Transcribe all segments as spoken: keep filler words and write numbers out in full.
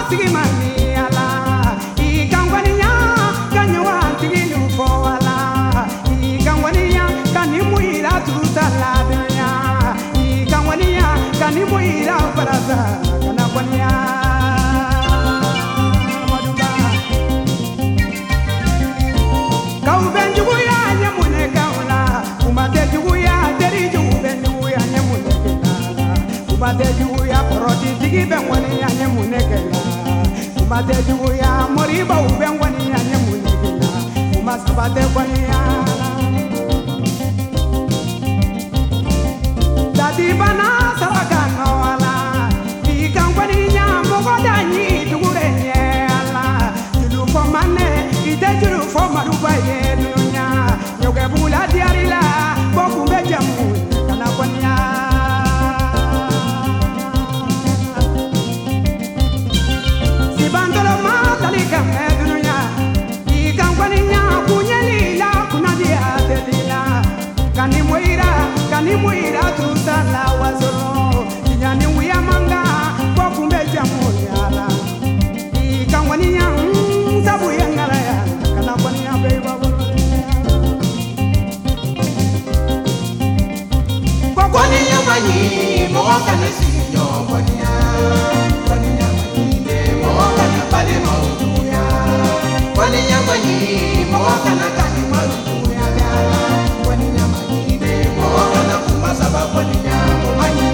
sigimani ala ikangwaniya kanyawa tigilu fo ala ikangwaniya kanimuira tutala dunya ikangwaniya kanimuira baraza kanakwaniya maduba kau benjuya nyamune kaula umate juya deri jube juya nyamune kala umate juya koroti tigi benwani nyamune kala umate juya moriba ubenwani nyamune kala umasabate kwaniya dadi bana sarakano ala ikangwaniya mogodani dugurenye ala julu fomane ite julu fomaruba ye dunya nyoge bula diarila boku bejamu kana kwaniya sibandolo matali kame dunya ikangwaniya kunyeli la kunadia dedila kani moira kani moira tutala wazoro nyani wiya manga boku bejamu yala ikangwaniya sabu yangala ya kana kwaniya beba kwaniya manyi moka nesinyo kwaniya kwaniya manyi moka na pale mauya kwaniya manyi moka na kani mauya kwaniya manyi moka na kumasaba kwaniya manyi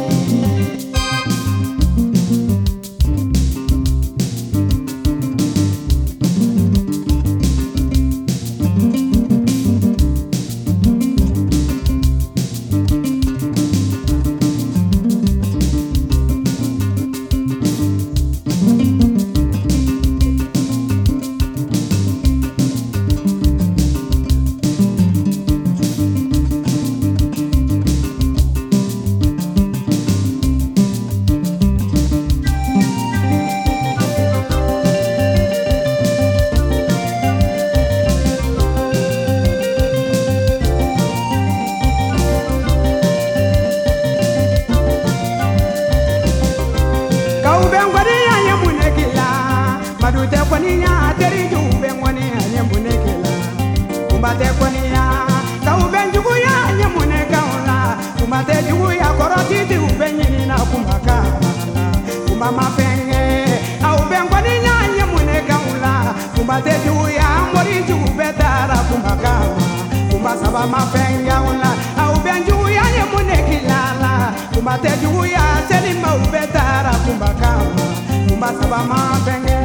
madute kwaniya deri jube ngwani nyambune kila umbate kwaniya ka ubenjugu ya nyamune kaula umbate jugu ya koroti ti ubenyini na kumaka umama penge au bengwaniya nyamune kaula umbate jugu ya mori jugu betara kumaka umbasaba mapenga ula au benjugu ya nyamune kila umbate jugu ya selima ubetara kumaka umbasaba mapenga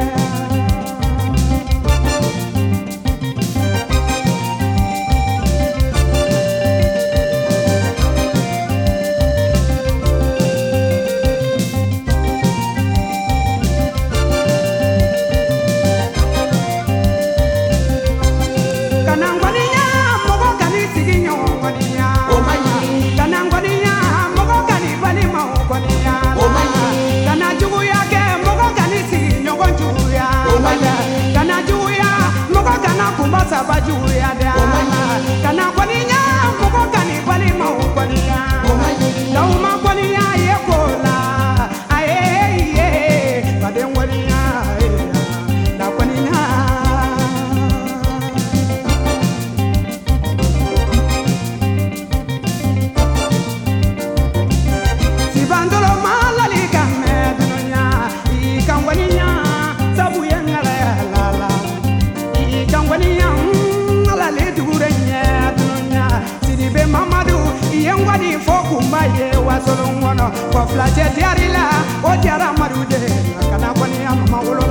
Saba juya da kana kwaniya moko kani kwani ma kwaniya lauma kwaniya ye kola aye ye baden kwaniya na kwaniya sibandolo malali kame dunya ikangwaniya sabu yengala lala ikangwaniya Sidibe Mamadu yengwani foku maye wasolo ngono kwa flaje diarila o diara madude kana kwani mama wolo